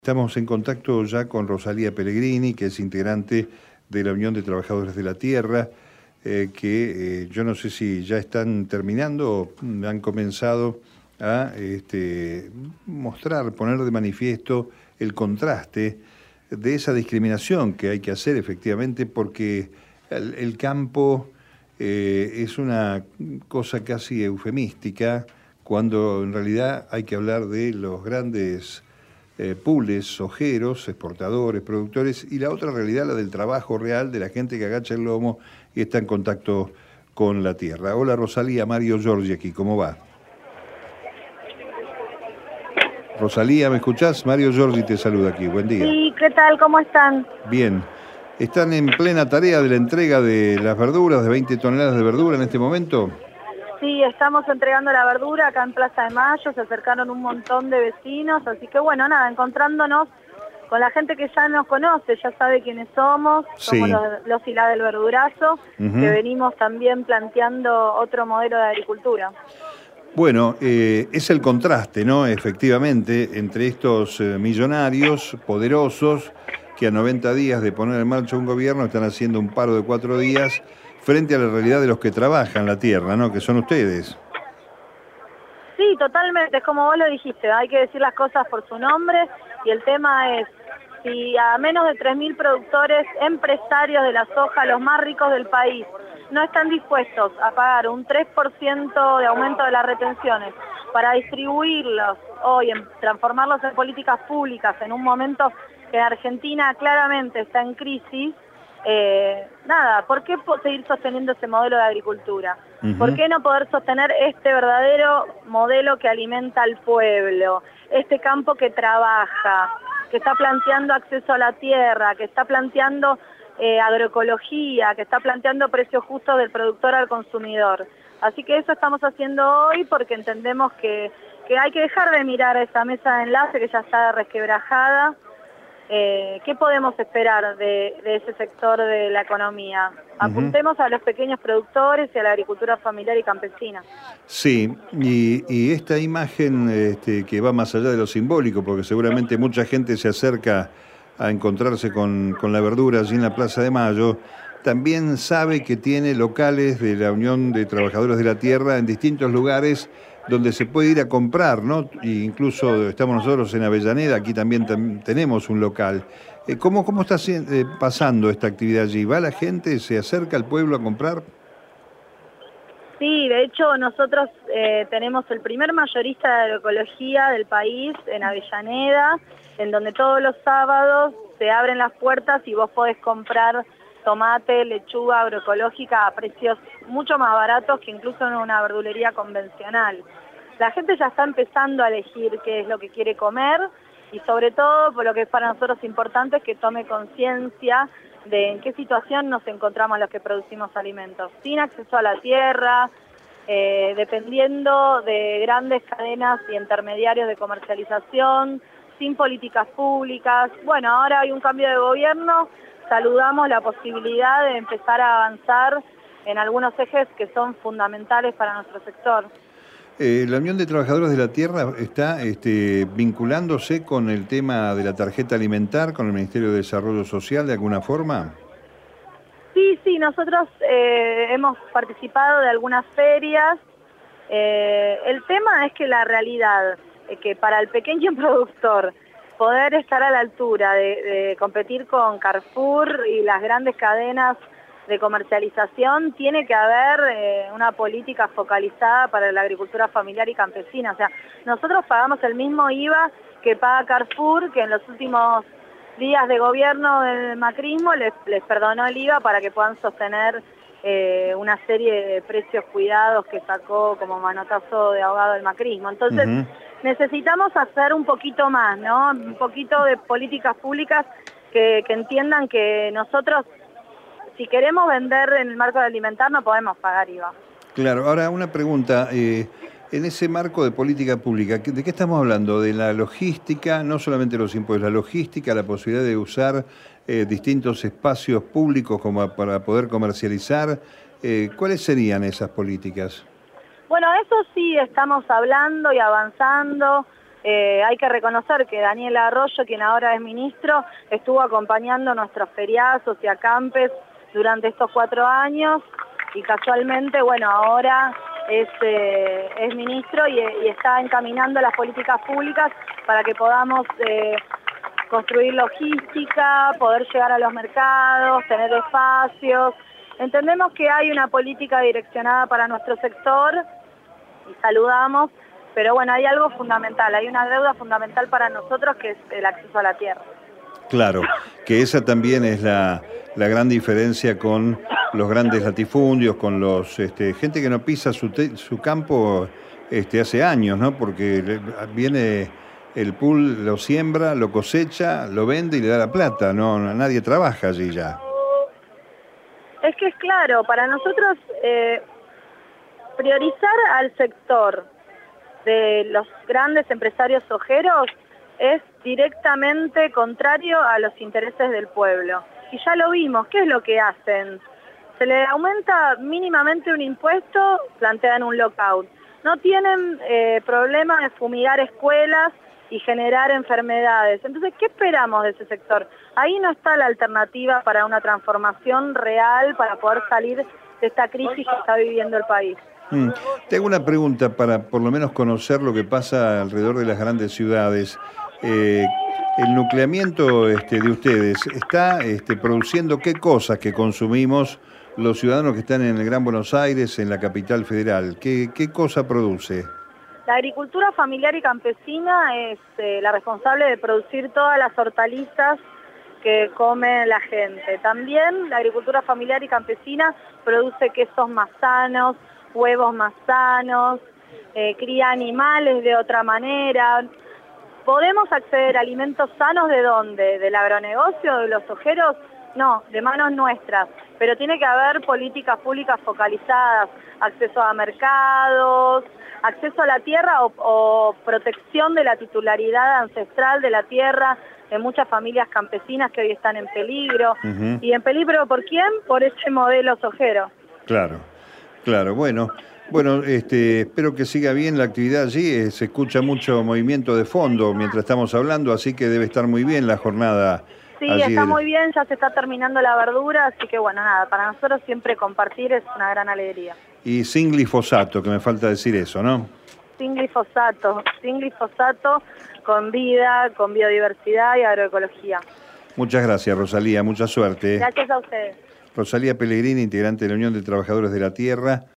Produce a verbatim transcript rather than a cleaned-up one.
Estamos en contacto ya con Rosalía Pellegrini, que es integrante de la Unión de Trabajadores de la Tierra, eh, que eh, yo no sé si ya están terminando o han comenzado a este, mostrar, poner de manifiesto el contraste de esa discriminación que hay que hacer efectivamente, porque el, el campo eh, es una cosa casi eufemística, cuando en realidad hay que hablar de los grandes Eh, pools, sojeros, exportadores, productores, y la otra realidad, la del trabajo real, de la gente que agacha el lomo y está en contacto con la tierra. Hola Rosalía, Mario Giorgi aquí, ¿cómo va? Rosalía, ¿me escuchás? Mario Giorgi te saluda aquí, buen día. Sí, ¿qué tal? ¿Cómo están? Bien, ¿están en plena tarea de la entrega de las verduras, de veinte toneladas de verdura en este momento? Sí, estamos entregando la verdura acá en Plaza de Mayo, se acercaron un montón de vecinos, así que bueno, nada, encontrándonos con la gente que ya nos conoce, ya sabe quiénes somos, somos Sí. los, los y la del verdurazo, Uh-huh. que venimos también planteando otro modelo de agricultura. Bueno, eh, es el contraste, ¿no? Efectivamente, entre estos eh, millonarios poderosos que a noventa días de poner en marcha un gobierno están haciendo un paro de cuatro días frente a la realidad de los que trabajan la tierra, ¿no? Que son ustedes. Sí, totalmente, es como vos lo dijiste, hay que decir las cosas por su nombre y el tema es, si a menos de tres mil productores, empresarios de la soja, los más ricos del país, no están dispuestos a pagar un tres por ciento de aumento de las retenciones para distribuirlos hoy, en, transformarlos en políticas públicas en un momento que Argentina claramente está en crisis, eh, nada, ¿por qué seguir sosteniendo ese modelo de agricultura? Uh-huh. ¿Por qué no poder sostener este verdadero modelo que alimenta al pueblo, este campo que trabaja, que está planteando acceso a la tierra, que está planteando eh, agroecología, que está planteando precios justos del productor al consumidor? Así que eso estamos haciendo hoy porque entendemos que, que hay que dejar de mirar a esa mesa de enlace que ya está resquebrajada. Eh, ¿Qué podemos esperar de, de ese sector de la economía? Apuntemos uh-huh. a los pequeños productores y a la agricultura familiar y campesina. Sí, y, y esta imagen este, que va más allá de lo simbólico, porque seguramente mucha gente se acerca a encontrarse con, con la verdura allí en la Plaza de Mayo, también sabe que tiene locales de la Unión de Trabajadores de la Tierra en distintos lugares donde se puede ir a comprar, ¿no? E incluso estamos nosotros en Avellaneda, aquí también tam- tenemos un local. Eh, ¿Cómo, cómo está eh, pasando esta actividad allí? ¿Va la gente, se acerca al pueblo a comprar? Sí, de hecho nosotros eh, tenemos el primer mayorista de agroecología del país en Avellaneda, en donde todos los sábados se abren las puertas y vos podés comprar tomate, lechuga agroecológica a precios mucho más baratos que incluso en una verdulería convencional. La gente ya está empezando a elegir qué es lo que quiere comer y sobre todo, por lo que es para nosotros importante, es que tome conciencia de en qué situación nos encontramos los que producimos alimentos, sin acceso a la tierra, eh, dependiendo de grandes cadenas y intermediarios de comercialización, sin políticas públicas. Bueno, ahora hay un cambio de gobierno, saludamos la posibilidad de empezar a avanzar en algunos ejes que son fundamentales para nuestro sector. Eh, ¿La Unión de Trabajadores de la Tierra está este, vinculándose con el tema de la tarjeta alimentar, con el Ministerio de Desarrollo Social de alguna forma? Sí, sí, nosotros eh, hemos participado de algunas ferias. Eh, el tema es que la realidad, es que para el pequeño productor poder estar a la altura de, de competir con Carrefour y las grandes cadenas de comercialización, tiene que haber eh, una política focalizada para la agricultura familiar y campesina. O sea, nosotros pagamos el mismo I V A que paga Carrefour, que en los últimos días de gobierno del macrismo les, les perdonó el I V A para que puedan sostener eh, una serie de precios cuidados que sacó como manotazo de ahogado el macrismo. Entonces, uh-huh. necesitamos hacer un poquito más, ¿no? Un poquito de políticas públicas que, que entiendan que nosotros, si queremos vender en el marco de alimentar, no podemos pagar I V A. Claro, ahora una pregunta. Eh, en ese marco de política pública, ¿de qué estamos hablando? ¿De la logística, no solamente los impuestos, la logística, la posibilidad de usar eh, distintos espacios públicos como para poder comercializar? Eh, ¿Cuáles serían esas políticas? Bueno, eso sí estamos hablando y avanzando. Eh, hay que reconocer que Daniel Arroyo, quien ahora es ministro, estuvo acompañando nuestros feriazos y acampes durante estos cuatro años y casualmente, bueno, ahora es, eh, es ministro y, y está encaminando las políticas públicas para que podamos eh, construir logística, poder llegar a los mercados, tener espacios. Entendemos que hay una política direccionada para nuestro sector y saludamos, pero bueno, hay algo fundamental, hay una deuda fundamental para nosotros que es el acceso a la tierra. Claro, que esa también es la, la gran diferencia con los grandes latifundios, con los este, gente que no pisa su, te, su campo este, hace años, ¿no? Porque viene el pool, lo siembra, lo cosecha, lo vende y le da la plata, no, nadie trabaja allí ya. Es que es claro, para nosotros eh, priorizar al sector de los grandes empresarios sojeros es directamente contrario a los intereses del pueblo. Y ya lo vimos, ¿qué es lo que hacen? Se le aumenta mínimamente un impuesto, plantean un lockout. No tienen eh, problema de fumigar escuelas y generar enfermedades. Entonces, ¿qué esperamos de ese sector? Ahí no está la alternativa para una transformación real, para poder salir de esta crisis que está viviendo el país. Mm. Tengo una pregunta para por lo menos conocer lo que pasa alrededor de las grandes ciudades. Eh, el nucleamiento este, de ustedes está este, produciendo qué cosas que consumimos los ciudadanos que están en el Gran Buenos Aires, en la capital federal. ¿Qué, qué cosa produce? La agricultura familiar y campesina es eh, la responsable de producir todas las hortalizas que come la gente. También la agricultura familiar y campesina produce quesos más sanos, huevos más sanos, eh, cría animales de otra manera. ¿Podemos acceder a alimentos sanos de dónde? ¿Del agronegocio, de los sojeros? No, de manos nuestras. Pero tiene que haber políticas públicas focalizadas, acceso a mercados, acceso a la tierra o, o protección de la titularidad ancestral de la tierra de muchas familias campesinas que hoy están en peligro. Uh-huh. ¿Y en peligro por quién? Por ese modelo sojero. Claro, claro. Bueno, bueno, este, espero que siga bien la actividad allí. Eh, se escucha mucho movimiento de fondo mientras estamos hablando, así que debe estar muy bien la jornada. Sí, está muy bien, ya se está terminando la verdura, así que bueno, nada, para nosotros siempre compartir es una gran alegría. Y sin glifosato, que me falta decir eso, ¿no? Sin glifosato, sin glifosato, con vida, con biodiversidad y agroecología. Muchas gracias, Rosalía, mucha suerte. Gracias a ustedes. Rosalía Pellegrini, integrante de la Unión de Trabajadores de la Tierra.